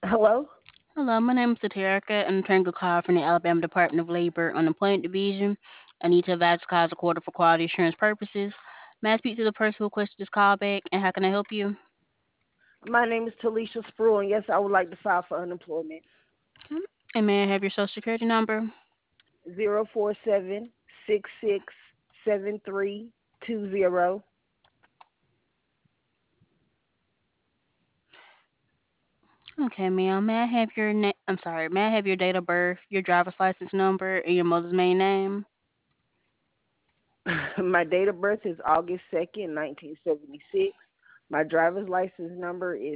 Hello? Hello, my name is Saterica, and I'm trying to call from the Alabama Department of Labor Unemployment Division. I need to advise cause a quarter for quality assurance purposes. May I speak to the person who requested this call back, and how can I help you? My name is Talisha Spruill, and yes, I would like to file for unemployment. Okay. And may I have your social security number? 047-667320. Okay, ma'am. May I have your I'm sorry. May I have your date of birth, your driver's license number, and your mother's maiden name? My date of birth is August 2nd, 1976. My driver's license number is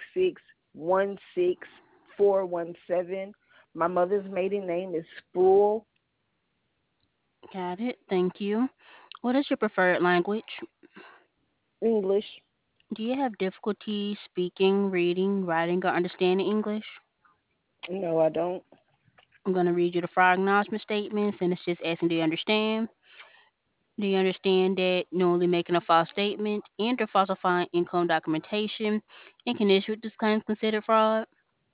6616417. My mother's maiden name is Spruill. Got it. Thank you. What is your preferred language? English. Do you have difficulty speaking, reading, writing, or understanding English? No, I don't. I'm going to read you the fraud acknowledgement statements, and it's just asking, do you understand? Do you understand that knowingly making a false statement and or falsifying income documentation in connection with this claim is considered fraud?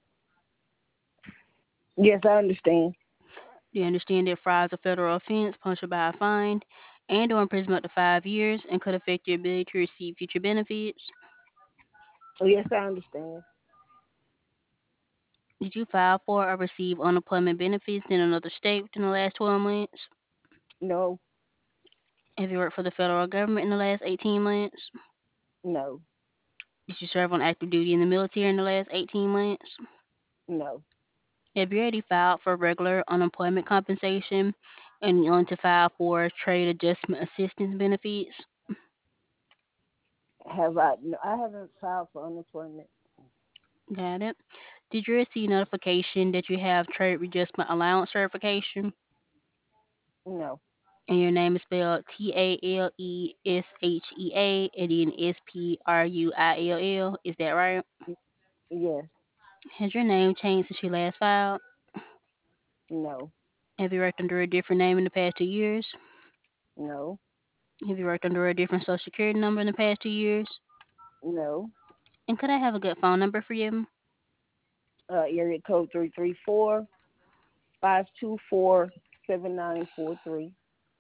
Yes, I understand. Do you understand that fraud is a federal offense punishable by a fine and or imprisonment up to 5 years and could affect your ability to receive future benefits? Yes, I understand. Did you file for or receive unemployment benefits in another state within the last 12 months? No, Have you worked for the federal government in the last 18 months? no, Did you serve on active duty in the military in the last 18 months? no. Have you already filed for regular unemployment compensation and you want to file for trade adjustment assistance benefits? Have I? No, I haven't filed for unemployment. Got it. Did you receive notification that you have trade adjustment allowance certification No. and your name is spelled Talesshea and then Spruill? Is that right? Yes. Has your name changed since you last filed? No. Have you worked under a different name in the past 2 years? No. Have you worked under a different social security number in the past 2 years? No. And could I have a good phone number for you? Area code 334-524-7943.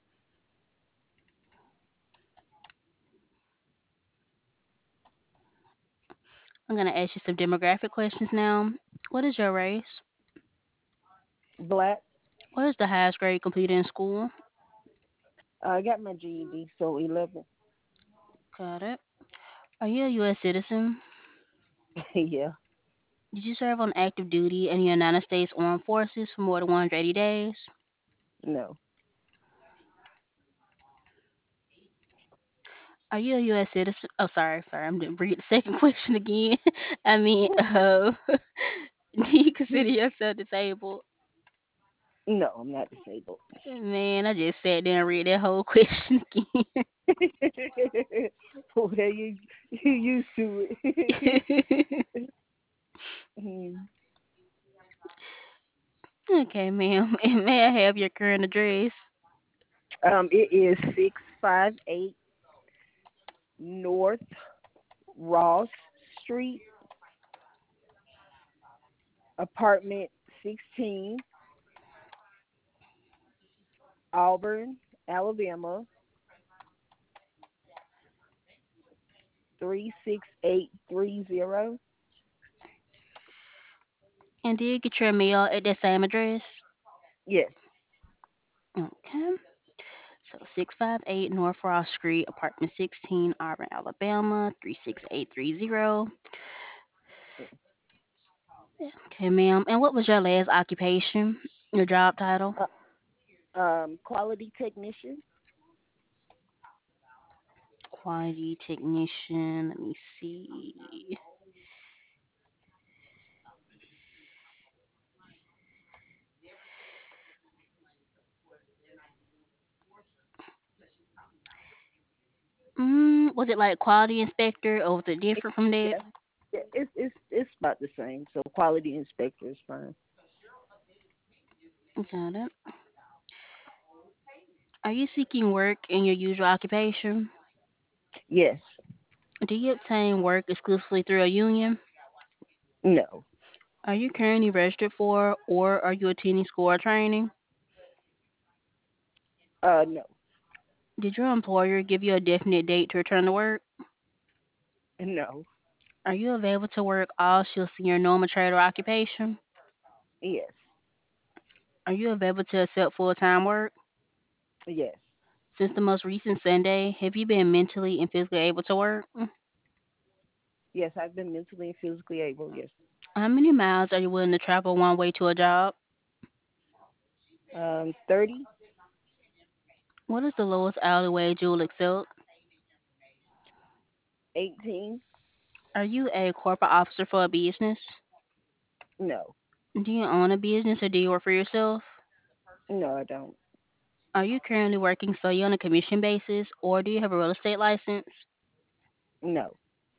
I'm going to ask you some demographic questions now. What is your race? Black. What is the highest grade completed in school? I got my GED, so 11. Got it. Are you a U.S. citizen? Yeah. Did you serve on active duty in the United States Armed Forces for more than 180 days? No. Are you a U.S. citizen? Oh, sorry. I'm going to read the second question again. I mean, do you consider yourself disabled? No, I'm not disabled. Man, I just sat there and read that whole question Well, you used to it. again. Mhm. Okay, ma'am. And may I have your current address? It is 658 North Ross Street, apartment 16, Auburn, Alabama 36830. And did you get your mail at that same address? Yes. Okay. So 658 North Ross Street, apartment 16, Auburn, Alabama, 36830. Okay, ma'am. And what was your last occupation? Your job title? Quality technician. Quality technician. Let me see. Was it like quality inspector or was it different from that? Yeah. Yeah, it's about the same. So quality inspector is fine. Got it. Are you seeking work in your usual occupation? Yes. Do you obtain work exclusively through a union? No. Are you currently registered for or are you attending school or training? No, Did your employer give you a definite date to return to work? no, Are you available to work all shifts in your normal trade or occupation? yes, Are you available to accept full-time work? yes, Since the most recent Sunday, have you been mentally and physically able to work? yes. I've been mentally and physically able. Yes. How many miles are you willing to travel one way to a job? 30, What is the lowest hourly wage you will accept? 18. Are you a corporate officer for a business? No, Do you own a business or do you work for yourself? no, I don't. Are you currently working solely on a commission basis or do you have a real estate license? No,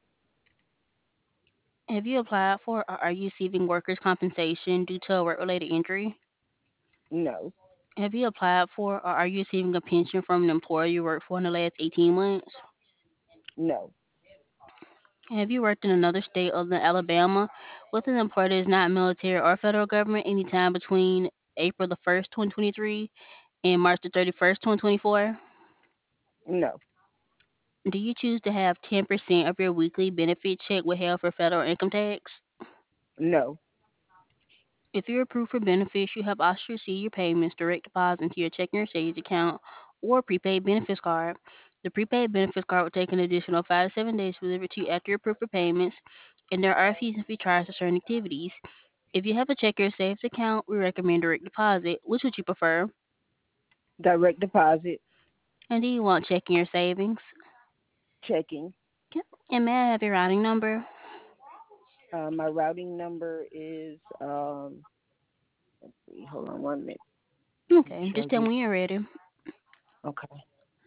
Have you applied for or are you receiving workers' compensation due to a work related injury? no, Have you applied for or are you receiving a pension from an employer you worked for in the last 18 months? no, Have you worked in another state other than Alabama with an employer that is not military or federal government anytime between April 1st, 2023 and March 31st, 2024? no, Do you choose to have 10% of your weekly benefit check withheld for federal income tax? no, If you're approved for benefits, you have option to receive your payments direct deposit into your checking or savings account or prepaid benefits card. The prepaid benefits card will take an additional 5 to 7 days to deliver to you after you're approved for payments, and there are fees and fee charged for certain activities. If you have a checking or savings account, we recommend direct deposit. Which would you prefer? direct deposit, And do you want checking or savings? checking. Yep. And may I have your routing number? My routing number is let's see, hold on 1 minute. Make Okay, sure I just tell me get when you're ready. okay.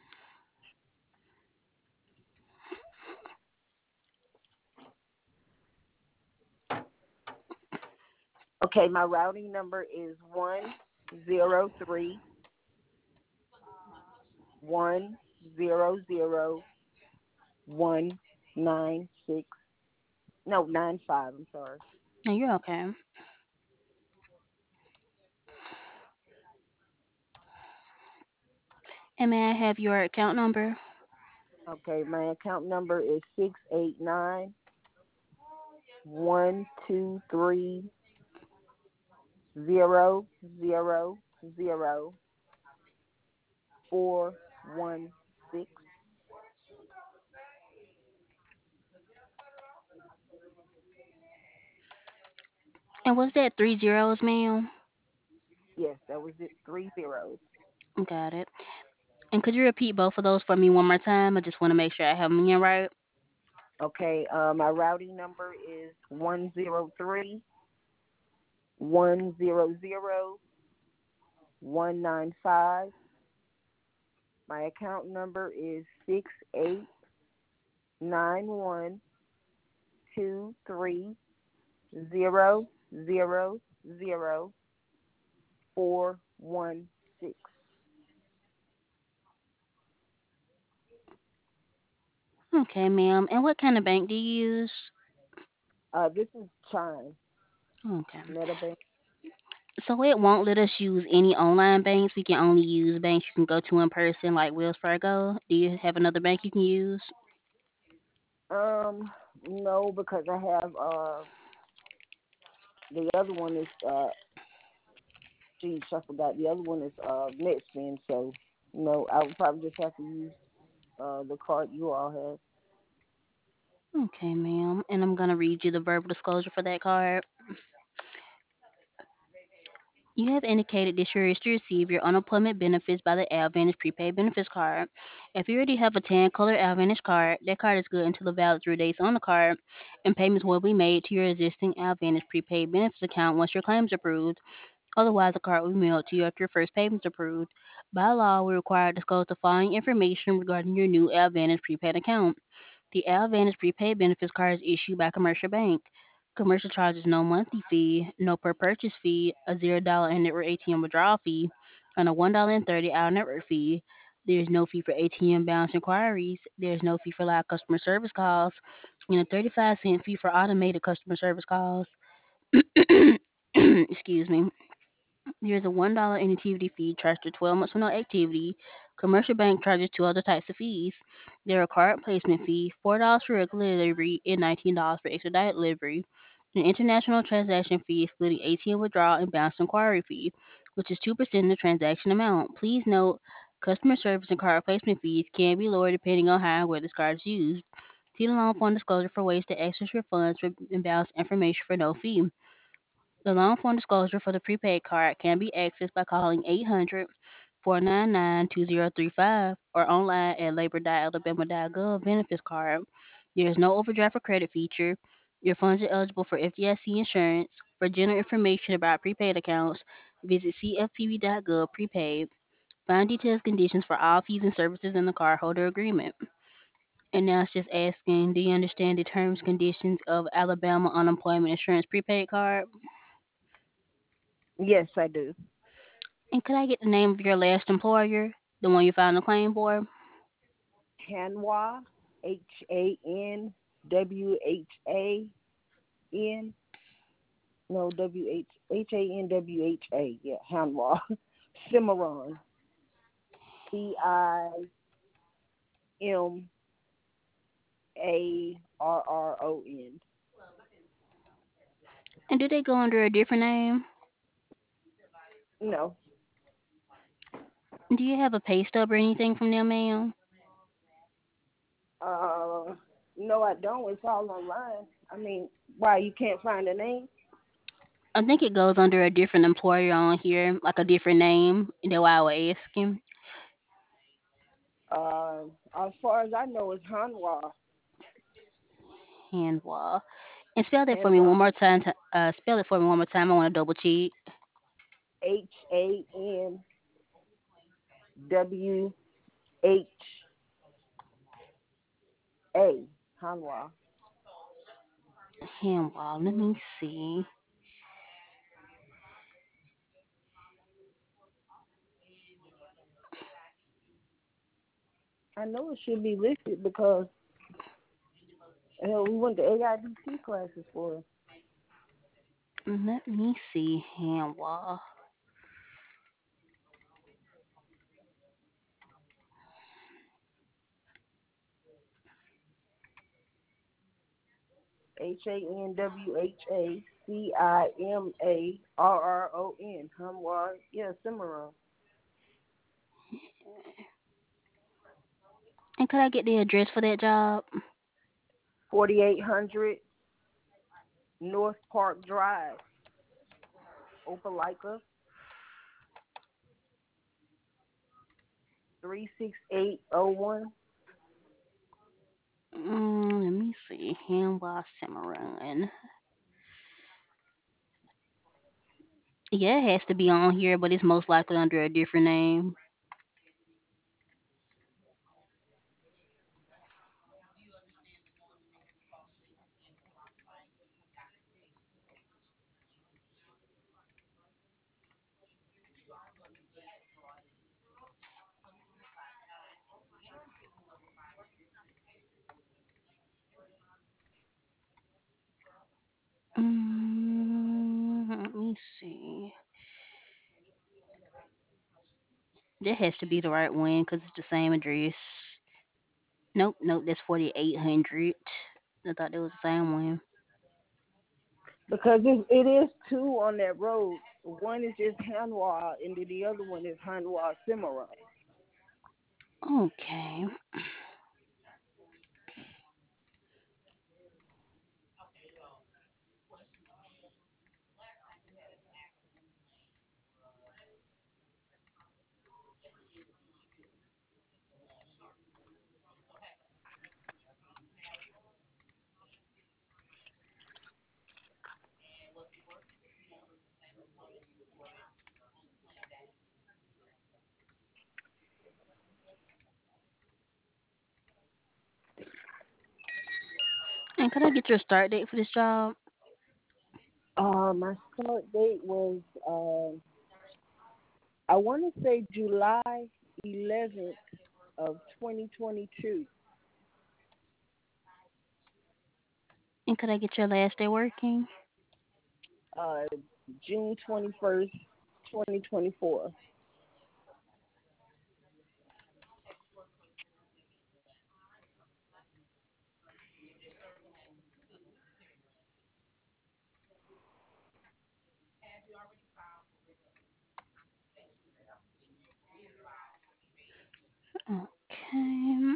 Okay, my routing number is 103-100-196. No, 95. I'm sorry. No, you're okay. And may I have your account number? Okay, my account number is 689-123-000-416. And was that 3 zeros, ma'am? Yes, that was it. 3 zeros. Got it. And could you repeat both of those for me one more time? I just want to make sure I have them in right. Okay, my routing number is 103-100-195. My account number is 689123000416. Okay, ma'am. And what kind of bank do you use? This is Chime Okay. MetaBank. So it won't let us use any online banks. We can only use banks you can go to in person, like Wells Fargo. Do you have another bank you can use? No, because I have the other one is geez, I forgot. The other one is NetSpend, so no, I would probably just have to use the card you all have. Okay, ma'am. And I'm gonna read you the verbal disclosure for that card. You have indicated that you wish to receive your unemployment benefits by the Advantage prepaid benefits card. If you already have a tan color Advantage card, that card is good until the valid 3 days on the card, and payments will be made to your existing Advantage prepaid benefits account once your claim is approved. Otherwise, the card will be mailed to you after your first payment is approved. By law, we require to disclose the following information regarding your new Advantage prepaid account. The Advantage prepaid benefits card is issued by Commercial Bank. Commercial charges no monthly fee, no per purchase fee, a $0 in network ATM withdrawal fee, and a $1.30 network fee. There is no fee for ATM balance inquiries. There is no fee for live customer service calls, and a 35-cent fee for automated customer service calls. Excuse me. There's a $1 inactivity fee charged for 12 months for no activity. Commercial bank charges two other types of fees. There are card placement fee, $4 for regular delivery and $19 for expedited delivery. An international transaction fee, excluding ATM withdrawal and balance inquiry fee, which is 2% of the transaction amount. Please note, customer service and card placement fees can be lower depending on how and where this card is used. See the loan form disclosure for ways to access your funds and balance information for no fee. The long form disclosure for the prepaid card can be accessed by calling 800-499-2035 or online at labor.alabama.gov benefits card. There is no overdraft or credit feature. Your funds are eligible for FDIC insurance. For general information about prepaid accounts, visit cfpb.gov prepaid. Find details and conditions for all fees and services in the cardholder agreement. And now it's just asking, do you understand the terms and conditions of Alabama Unemployment Insurance Prepaid Card? Yes, I do. And could I get the name of your last employer, the one you filed a claim for? Hanwha, Hanwha. No, Hanwha. Yeah, Hanwha. Cimarron. Cimarron. And do they go under a different name? No, Do you have a pay stub or anything from them, ma'am? uh, no, I don't. It's all online. I mean, why you can't find a name? I think it goes under a different employer on here, like a different name. That's why I was asking. As far as I know, it's Hanwha. Handwall. And spell that for me Hanwha. one more time. Spell it for me one more time. I want to double check. Hanwha. Hanwha. Handwall. Let me see. I know it should be listed because hell, we went to AIDC classes for it. Let me see. Handwall. Hanwha. Hanwha. Yeah, Cimarron. And could I get the address for that job? 4800 North Park Drive, Opelika, 36801. Let me see. Handwall Cimarron. Yeah, it has to be on here, but it's most likely under a different name. Let me see. That has to be the right one because it's the same address. Nope, nope, that's 4800. I thought that was the same one. Because it is two on that road. One is just Hanwha, and then the other one is Hanwha Cimarron. Okay. And could I get your start date for this job? My start date was I want to say July 11th of 2022. And could I get your last day working? Uh, June 21st, 2024. Okay.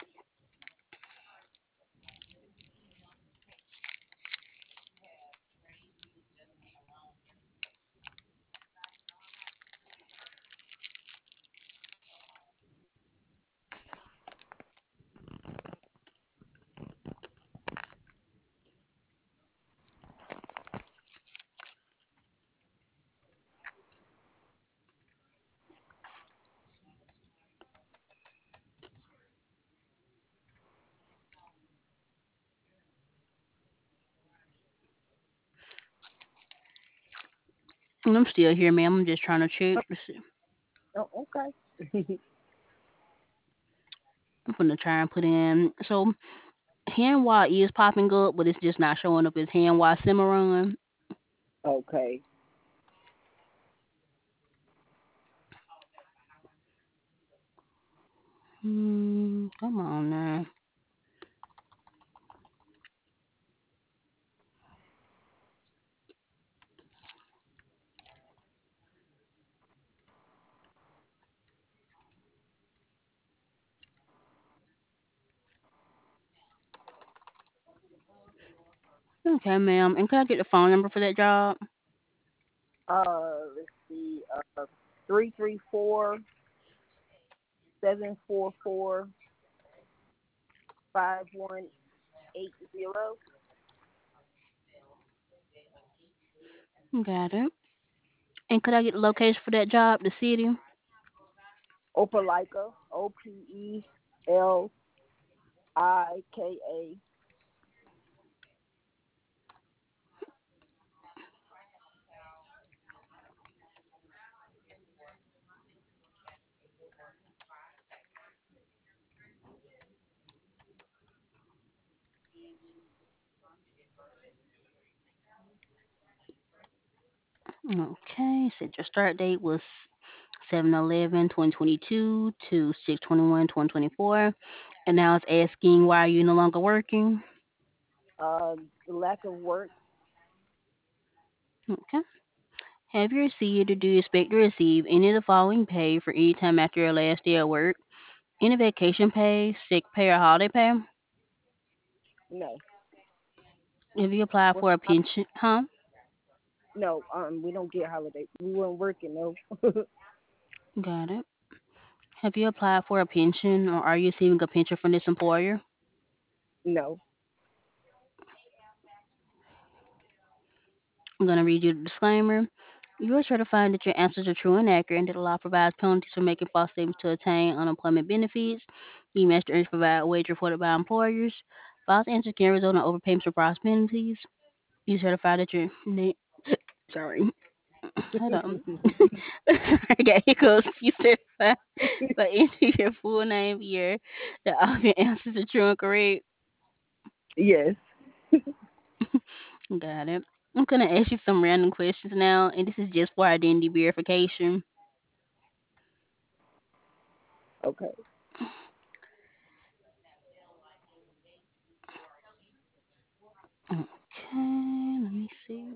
I'm still here, ma'am. I'm just trying to check. Oh, okay. I'm gonna try and put in. So hand Y is popping up, but it's just not showing up as hand Y Cimarron. Okay. Come on now. Okay, ma'am. And can I get the phone number for that job? Let's see. 334-744-5180. Got it. And could I get the location for that job, the city? Opelika. Opelika. Okay. Said your start date was 7/11/2022 to 6/21/2024. And now it's asking why are you no longer working? The lack of work. Okay. Have you received or do you expect to receive any of the following pay for any time after your last day of work? Any vacation pay, sick pay, or holiday pay? No. Have you applied What's for a the pension? Huh? No, we don't get holiday. We weren't working, no. Got it. Have you applied for a pension or are you receiving a pension from this employer? No. I'm going to read you the disclaimer. You are certifying that your answers are true and accurate and that the law provides penalties for making false statements to attain unemployment benefits. You must earn provide a wage reported by employers. False answers can result in overpayments for false penalties. You certify that your sorry, hold on. I got hiccups. You certify by entering your full name year that all your answers are true and correct. Yes. Got it. I'm gonna ask you some random questions now, and this is just for identity verification. Okay. Okay, let me see.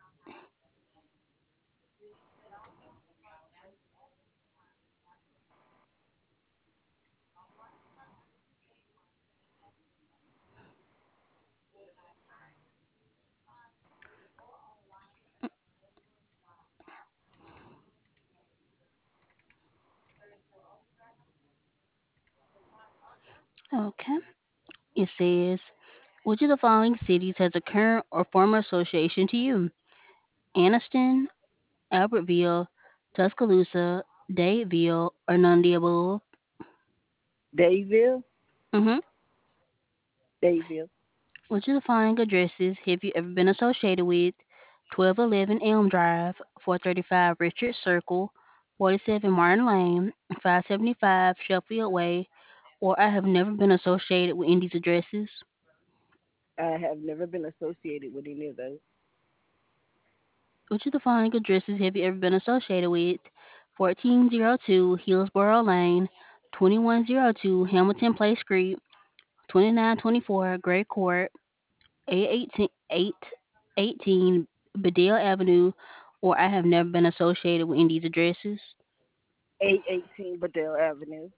Okay, it says, which of the following cities has a current or former association to you? Anniston, Albertville, Tuscaloosa, Dadeville, or none of the above? Dayville. Mm-hmm. Dayville. Which of the following addresses have you ever been associated with? 1211 Elm Drive, 435 Richard Circle, 47 Martin Lane, 575 Sheffield Way, or I have never been associated with any of these addresses. I have never been associated with any of those. Which of the following addresses have you ever been associated with? 1402 Hillsborough Lane, 2102 Hamilton Place Street, 2924 Gray Court, 818 Bedell Avenue, or I have never been associated with any of these addresses. 818 Bedell Avenue.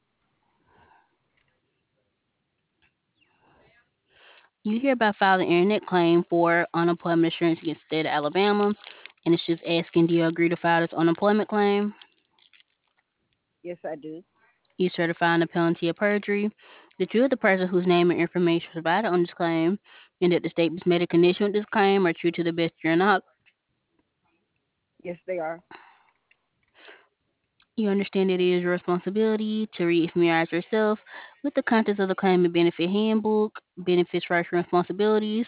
You hereby file an internet claim for unemployment insurance against the state of Alabama, and it's just asking, do you agree to file this unemployment claim? Yes, I do. You certify the penalty of perjury that you are the person whose name and information provided on this claim, and that the statements made in connection with this claim are true to the best of your knowledge. Yes, they are. You understand that it is your responsibility to read and familiarize yourself with the contents of the claim and benefit handbook, benefits, rights, and responsibilities.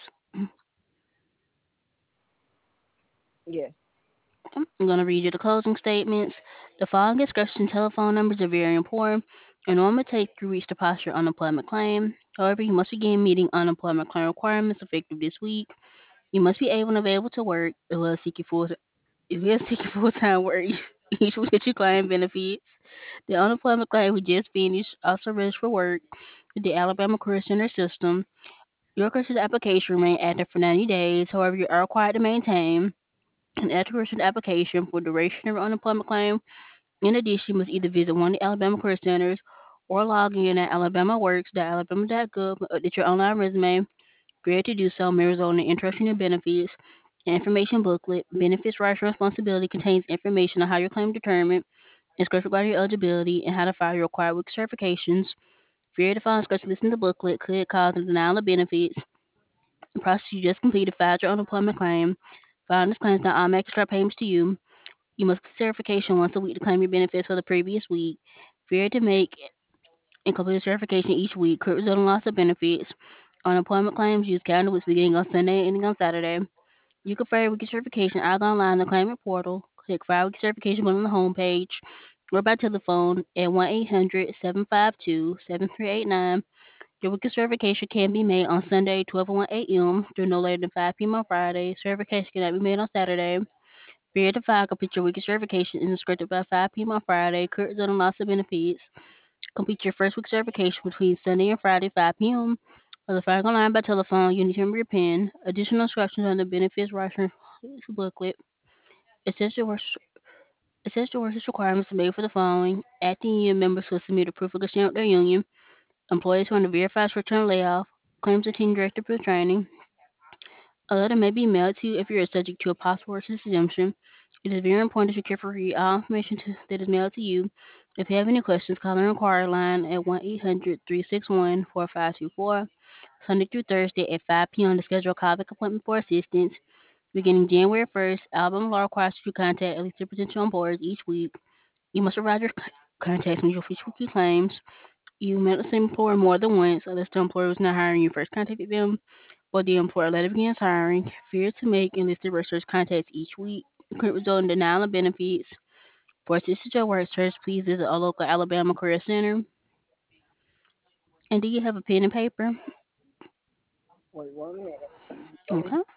Yes. I'm going to read you the closing statements. The following discussion telephone numbers are very important and normally take to reach the posture unemployment claim. However, you must begin meeting unemployment claim requirements effective this week. You must be able and available to work as well as seeking full time work each week that you claim benefits. The unemployment claim we just finished also registered for work with the Alabama Career Center system. Your career application remain active for 90 days. However, you are required to maintain an accurate application for duration of your unemployment claim. In addition, you must either visit one of the Alabama Career Centers or log in at alabamaworks.alabama.gov and update your online resume. Failure to do so may result in interruption in benefits. An information booklet, Benefits, Rights, and Responsibility, contains information on how your claim is determined, instructions regarding your eligibility, and how to file your required week certifications. Failure to file instructions listed in the booklet could cause a denial of benefits. The process you just completed filed your unemployment claim. Filing this claim is not automatic start payments to you. You must get certification once a week to claim your benefits for the previous week. Failure to make and complete certification each week could result in loss of benefits. Unemployment claims use calendar weeks beginning on Sunday and ending on Saturday. You can file your weekly certification either online in the claimant portal, click File Weekly Certification button on the home page, or by telephone at 1-800-752-7389. Your weekly certification can be made on Sunday, 12:01 a.m. through no later than 5 p.m. on Friday. Certification cannot be made on Saturday. Period to file, complete your weekly certification is instructed by 5 p.m. on Friday. Current result and loss of benefits. Complete your first week certification between Sunday and Friday, 5 p.m. For the filing online by telephone, you need to remember your PIN. Additional instructions on the benefits rider booklet. Essential work, essential workers requirements are made for the following. Acting union members will submit a proof of consent with their union. Employees who are on a verified short-term layoff. Claims and team director for training. A letter may be mailed to you if you are subject to a possible workers exemption. It is very important that you carefully read all information that is mailed to you. If you have any questions, call the inquiry line at 1-800-361-4524, Sunday through Thursday at 5 p.m. to schedule a call appointment for assistance. Beginning January 1st, Alabama law requires you to contact at least 3 potential employers each week. You must provide your contacts when you fish weekly claims. You met the same employer more than once, unless the employer was not hiring you first contacted them, or the employer later begins hiring. Fear to make enlisted research contacts each week could result in denial of benefits. For assistance at work search, please visit a local Alabama Career Center. And do you have a pen and paper? Wait 1 minute. Okay. Okay.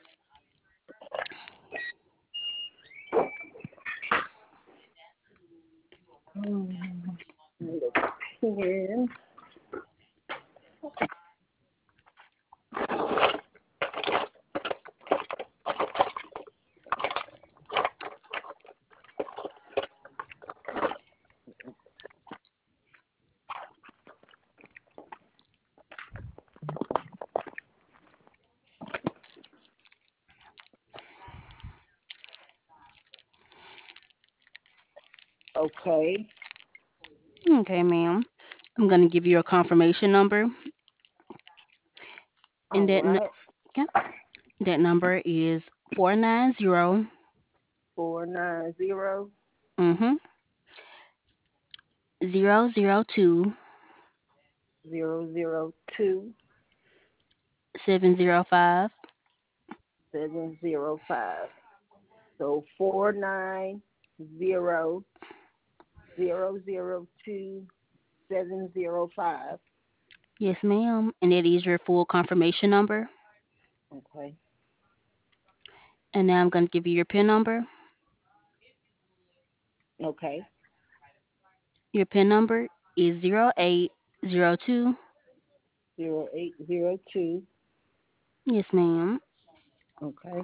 Need a pen. Okay. Okay, ma'am. I'm going to give you a confirmation number, All and right. yeah, that number is 490 490 mm-hmm, 002 002 705. 705. So 490 002 705. Yes, ma'am. And that is your full confirmation number. Okay. And now I'm going to give you your PIN number. Okay. Your PIN number is 0802. 0802. Yes, ma'am. Okay.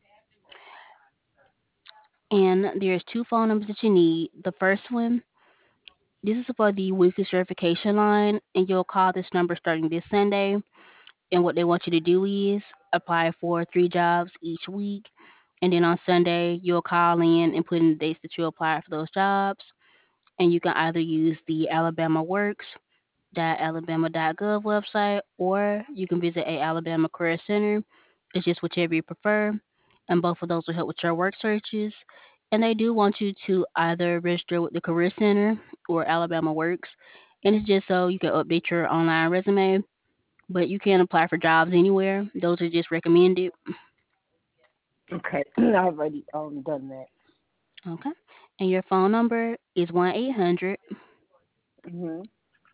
And there's two phone numbers that you need. The first one, this is for the weekly certification line, and you'll call this number starting this Sunday. And what they want you to do is apply for 3 jobs each week. And then on Sunday, you'll call in and put in the dates that you apply for those jobs. And you can either use the Alabama Works alabama.gov website, or you can visit a Alabama Career Center. It's just whichever you prefer, and both of those will help with your work searches. And they do want you to either register with the Career Center or Alabama Works, and it's just so you can update your online resume. But you can apply for jobs anywhere; those are just recommended. Okay. I've already done that. Okay, and your phone number is 1-800 Mhm.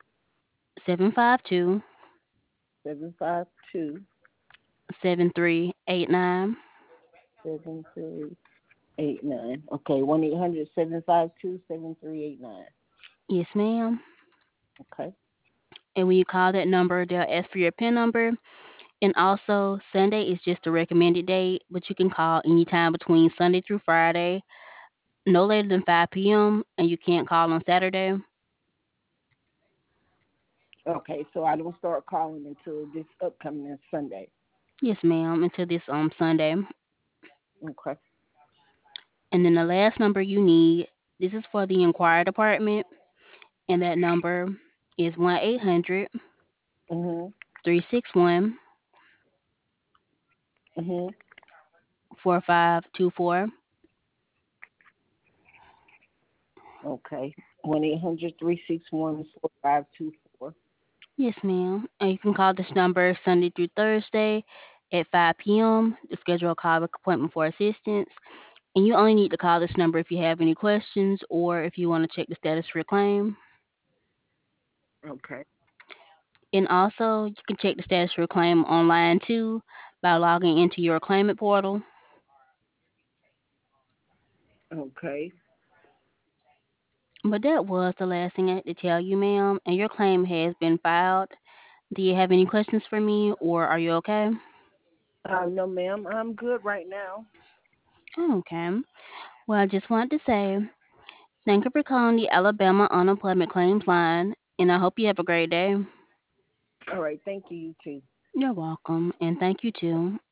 752 752 7389. 7389. Okay. 1-800-752-7389. Yes, ma'am. Okay. And when you call that number, they'll ask for your PIN number. And also, Sunday is just a recommended date, but you can call anytime between Sunday through Friday, no later than 5 p.m., and you can't call on Saturday. Okay. So I don't start calling until this upcoming Sunday. Yes, ma'am, until this Sunday. Okay. And then the last number you need, this is for the inquiry department, and that number is 1-800 Mhm. 361 Mhm. 4524. Okay. 1-800-361-4524. Yes, ma'am. And you can call this number Sunday through Thursday at 5 p.m. to schedule a call appointment for assistance. And you only need to call this number if you have any questions or if you want to check the status for your claim. Okay. And also, you can check the status for your claim online too by logging into your claimant portal. Okay. But that was the last thing I had to tell you, ma'am. And your claim has been filed. Do you have any questions for me or are you okay? No, ma'am. I'm good right now. Okay. Well, I just wanted to say thank you for calling the Alabama Unemployment Claims Line, and I hope you have a great day. All right. Thank you. You too. You're welcome, and thank you too.